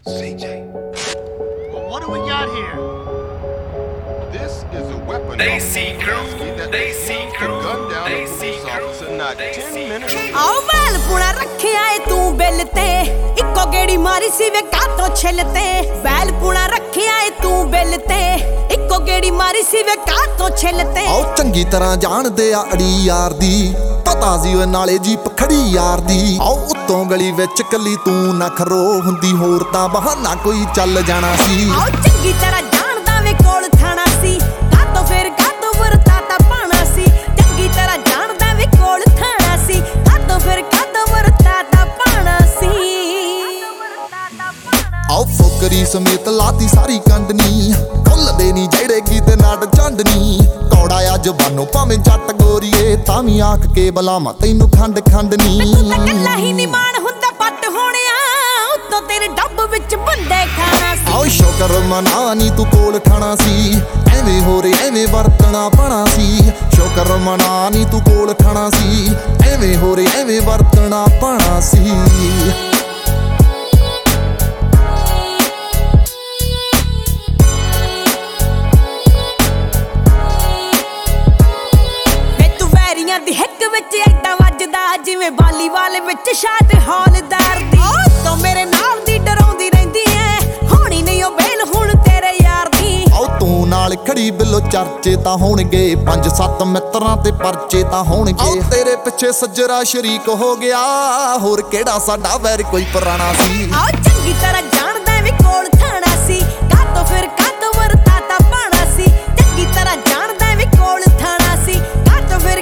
CJ. Well, what do we got here? This is a weapon. They see crew. They see crew. Gun down They a see police crew. officer not 10 minutes. ਆਓ ਵੈਲ ਪੁਣਾ ਰੱਖਿਆ ਏ ਤੂੰ bill ਤੇ ਇੱਕੋ ਗੇੜੀ ਮਾਰੀ ਸੀ ਵੇ ਕਾਤੋਂ ਛਿੱਲ ਤੇ ਵੈਲ ਪੁਣਾ ਰੱਖਿਆ ਏ ਤੂੰ ਬਿੱਲ ਤੇ ਇੱਕੋ ਗੇੜੀ ਮਾਰੀ ਸੀ ਵੇ ਕਾਤੋਂ ਛਿੱਲ ਤੇ ਆਓ ਚੰਗੀ ਤਰ੍ਹਾਂ ਜਾਣਦੇ ਆ ਅੜੀ ਯਾਰ ਦੀ ਪਤਾ ਸੀ ਉਹ ਨਾਲੇ ਜੀਪ ਖੜੀ ਯਾਰ ਦੀ ਆਓ ਉੱਤੋਂ ਗਲੀ ਵਿੱਚ ਕੱਲੀ ਤੂੰ ਨਾ ਖਰੋ ਹੁੰਦੀ ਹੋਰ ਤਾਂ ਬਹਾਨਾ ਕੋਈ ਚੱਲ ਜਾਣਾ ਸੀ ਆਓ ਚੰਗੀ ਤਰ੍ਹਾਂ ਜਾਣਦਾ ਵੇ ਕੋਲ ਥਾਣਾ ਸੀ ਕਾਤੋਂ ਫਿਰ ਕਾਤੋਂ ਵਰਤਾ ਤਾਂ ਪਾਣਾ ਸੀ ਚੰਗੀ ਤਰ੍ਹਾਂ ਜਾਣਦਾ ਵੇ ਕੋਲ ਥਾਣਾ ਸੀ ਕਾਤੋਂ ਫਿਰ ਕਾਤੋਂ ਵਰਤਾ ਤਾਂ ਪਾਣਾ ਸੀ ਆਓ ਫੋਕਰੀ ਸਮੇਤ ਲਾਤੀ ਸਾਰੀ ਕੰਡਨੀ ਕੁੱਲਦੇ ਨਹੀਂ ਜਿਹੜੇ ਗੀਤ ਨਾਟ ਚੰਡਨੀ ਕੌੜਾ ਆ ਜ਼ਬਾਨੋਂ ਭਾਵੇਂ ਜੱਟ ਗੋਰੀਏ ਤਾਂ ਵੀ ਆਖ ਕੇ ਬਲਾਵਾਂ ਤੈਨੂੰ ਖੰਡ ਖੰਡਨੀ ਤੂੰ ਤਾਂ ਕੱਲਾ ਹੀ ਨਹੀਂ ਮਾਣ ਹੁੰਦਾ ਪੱਟ ਹੋਣਿਆ ਉੱਤੋਂ ਤੇਰੇ ਡੱਬ ਵਿੱਚ ਬੰਦੇ ਖਾਣਾ ਸੀ ਆਓ ਸ਼ੁਕਰ ਮਨਾ ਨੀ ਤੂੰ ਕੋਲ ਖਾਣਾ ਸੀ ਐਵੇਂ ਹੋਰੇ ਐਵੇਂ ਵਰਤਣਾ ਪਣਾ ਸੀ ਸ਼ੁਕਰ ਮਨਾ ਨੀ ਤੂੰ ਕੋਲ ਖਾਣਾ ਸੀ ਐਵੇਂ ਹੋਰੇ ਐਵੇਂ ਵਰਤਣਾ ਪਣਾ ਸੀ ਦੀ ਹਿੱਕ ਵਿੱਚ ਐਡਾ ਵੱਜਦਾ ਜਿਵੇਂ ਵਾਲੀਬਾਲ ਵਿੱਚ ਸ਼ਾਟ ਹੌਲਦਾਰ ਦੀ ਤੂੰ ਮੇਰੇ ਨਾਲ ਦੀ ਡਰਾਉਂਦੀ ਰਹਿੰਦੀ ਐ ਹੋਣੀ ਨਹੀਂ ਉਹ ਬੇਲ ਹੁਣ ਤੇਰੇ ਯਾਰ ਦੀ ਆਓ ਤੂੰ ਨਾਲ ਖੜੀ ਬਿੱਲੋ ਚਰਚੇ ਤਾਂ ਹੋਣਗੇ 5-7 ਮਿੱਤਰਾਂ ਤੇ ਪਰਚੇ ਤਾਂ ਹੋਣਗੇ ਆਓ ਤੇਰੇ ਪਿੱਛੇ ਸੱਜਰਾ ਸ਼ਰੀਕ ਹੋ ਗਿਆ ਹੋਰ ਕਿਹੜਾ ਸਾਡਾ ਵੈਰ ਕੋਈ ਪੁਰਾਣਾ ਸੀ ਆਓ ਚੰਗੀ ਤਰ੍ਹਾਂ ਜਾਣਦਾ ਵੀ ਕੋਲ ਥਾਣਾ ਸੀ ਕਾਤੋਂ ਫਿਰ ਕਾਤੋਂ ਵਰਤਾ ਤਾਂ ਪਾਣਾ ਸੀ ਚੰਗੀ ਤਰ੍ਹਾਂ ਜਾਣਦਾ ਵੀ ਕੋਲ ਥਾਣਾ ਸੀ ਕਾਤੋਂ ਫਿਰ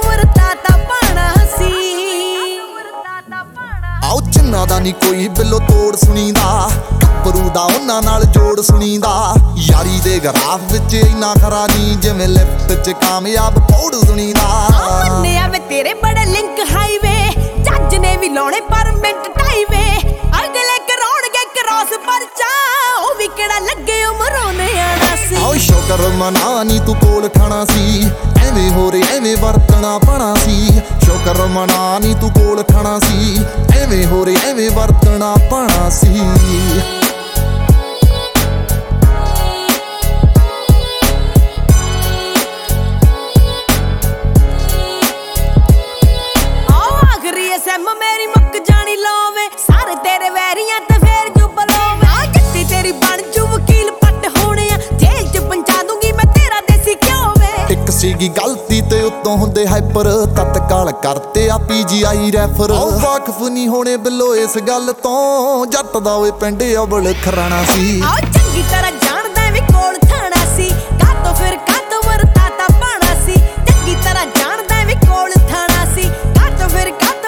ਆਓ ਚੰਨਾ ਦਾ ਨੀ ਕੋਈ ਬਿੱਲੋ ਤੋੜ ਸੁਣੀਦਾ ਕੱਪਰੂ ਦਾ ਉਹਨਾਂ ਨਾਲ ਜੋੜ ਸੁਣੀਦਾ ਯਾਰੀ ਦੇ ਗਰਾਫ ਵਿੱਚ ਇੰਨਾ ਖਰਾ ਨਹੀਂ ਜਿਵੇਂ ਲਿਫਟ 'ਚ ਕਾਮਯਾਬ ਪੌੜ ਸੁਣੀਦਾ ਮੰਨਿਆ ਵੇ ਤੇਰੇ ਬੜੇ ਲਿੰਕ ਹਾਈਵੇ ਜੱਜ ਨੇ ਵੀ ਲਾਉਣੇ ਪਰਮਿਟ ਟਾਈਵੇ ਅਗਲੇ ਕਰਾਉਣਗੇ ਕ੍ਰਾਸ ਪਰਚਾ ਉਹ ਵੀ ਕਿਹੜਾ ਲੱਗੇ ਉਮਰੋਂ ਨਿਆਣਾ ਸੀ ਆਓ ਸ਼ੁਕਰ ਮਨਾ ਨੀ ਤੂੰ ਕੋਲ ਖਾਣਾ ਸੀ ਐਵੇਂ ਹੋਰੇ ਐਵੇਂ ਵਰਤਣਾ ਪਣਾ ਸੀ ਸ਼ੁਕਰ ਮਨਾ ਨੀ ਤੂੰ ਕੋਲ ਖਾਣਾ ਸੀ ਐਵੇਂ ਹੋਰੇ ਐਵੇਂ ਵਰਤਣਾ ਪਣਾ ਸੀ ਮੇਰੀ ਮੁੱਕ ਜਾਣੀ ਲੋਵੇ ਸਾਰੇ ਤੇਰੇ ਵੈਰੀਆਂ ਤੇ ਫੇਰ ਜੁਬਲੋਵੇ ਆ ਜੱਟੀ ਤੇਰੀ ਬਣ ਜੂ ਵਕੀਲ ਪੱਟ ਹੋਣਿਆ ਜੇਲ੍ਹ 'ਚ ਪਹੁੰਚਾ ਦੂੰਗੀ ਮੈਂ ਤੇਰਾ ਦੇਸੀ ਘਿਓ ਵੇ ਇੱਕ ਸੀਗੀ ਗਲਤੀ ਤੇ ਉੱਤੋਂ ਹੁੰਦੇ ਹਾਈਪਰ ਤਤਕਾਲ ਕਰਤੇ ਆ PGI ਰੈਫਰ ਵਾਕਫ ਨਹੀਂ ਹੋਣੇ ਬਿੱਲੋ ਇਸ ਗੱਲ ਤੋਂ ਜੱਟ ਦਾ ਓਏ ਪਿੰਡ ਅਵਲ ਖਰਾਣਾ ਸੀ ਆਓ ਚੰਗੀ ਤਰ੍ਹਾਂ ਜਾਣਦਾ ਵੀ ਕੋਲ ਥਾਣਾ ਸੀ ਕਾਤੋਂ ਫਿਰ ਕਾਤੋਂ ਵਰਤਾ ਤਾਂ ਪਾਣਾ ਸੀ ਚੰਗੀ ਤਰ੍ਹਾਂ ਜਾਣਦਾ ਵੀ ਕੋਲ ਥਾਣਾ ਸੀ ਕਾਤੋਂ ਫਿਰ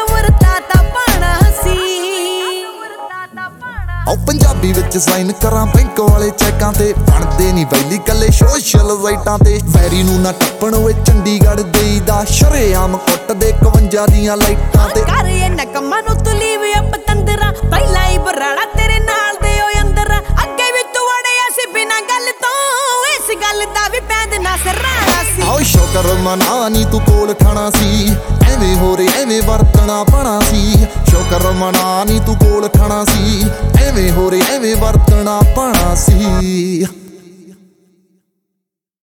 ਆਓ ਪੰਜਾਬੀ ਵਿੱਚ ਸਾਈਨ ਕਰਾਂ ਬੈਂਕ ਵਾਲੇ ਚੈੱਕਾਂ ਤੇ ਬਣਦੇ ਨਹੀਂ ਵੈਲੀ ਕੱਲੇ ਸੋਸ਼ਲ ਸਾਈਟਾਂ ਤੇ ਵੈਰੀ ਨੂੰ ਨਾ ਟੱਪਣ ਓਏ ਚੰਡੀਗੜ੍ਹ ਦੇਈਦਾ ਸ਼ਰੇਆਮ ਕੁੱਟ ਦੇ 51 ਦੀਆਂ ਲਾਈਟਾਂ ਤੇ ਕਰ ਇਹ ਨਕਮਾਂ ਨੂੰ ਤੂੰ ਲੀਵ ਅਪ ਤੰਦਰਾ ਪਹਿਲਾਂ ਹੀ ਬਰਾੜਾ ਤੇਰੇ ਨਾਲ ਦੇ ਓਏ ਅੰਦਰ ਅੱਗੇ ਵੀ ਤੂੰ ਵੜਿਆ ਸੀ ਬਿਨਾਂ ਗੱਲ ਤੋਂ ਇਸ ਗੱਲ ਦਾ ਵੀ ਪੈਂਦ ਨਾ ਸਰਾਣਾ ਸੀ ਆਓ ਸ਼ੁਕਰ ਮਨਾ ਨੀ ਤੂੰ ਕੋਲ ਖਾਣਾ ਸੀ ਐਵੇਂ ਹੋਰੇ ਐਵੇਂ ਵਰਤਣਾ ਪਣਾ ਸੀ ਸ਼ੁਕਰ ਮਨਾ ਨੀ ਤੂੰ ਕੋਲ ਖਾਣਾ ਸੀ ਐਵੇਂ ਹੋਰੇ ਐਵੇਂ ਵਰਤਣਾ ਪਣਾ ਸੀ